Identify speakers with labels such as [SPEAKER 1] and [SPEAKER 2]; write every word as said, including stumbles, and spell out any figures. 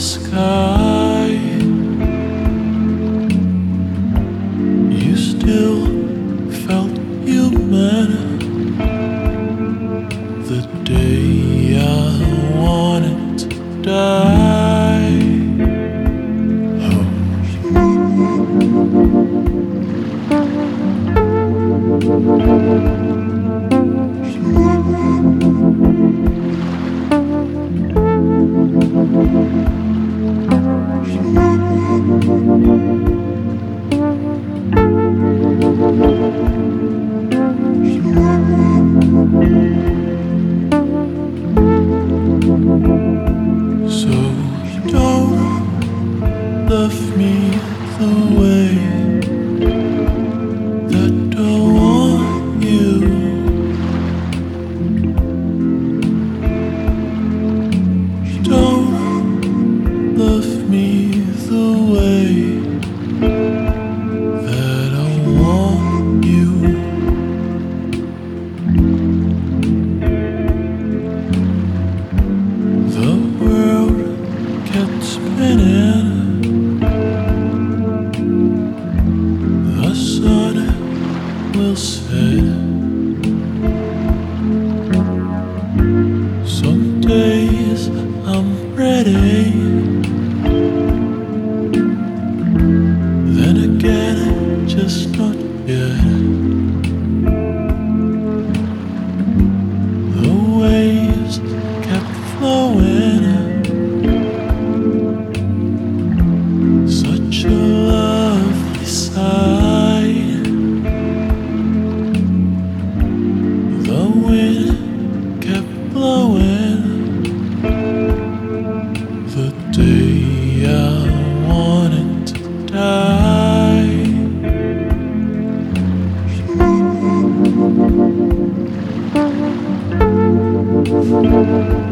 [SPEAKER 1] sky. You still felt human the day I wanted to die. Oh. So don't love me the way that I want you. Don't love me the way that I want you. The world kept spinning. The sun will set. Some days I'm ready, then again just not yet. The waves kept flowing, such a lovely sight. The wind kept blowing the day I wanted to die. Thank you.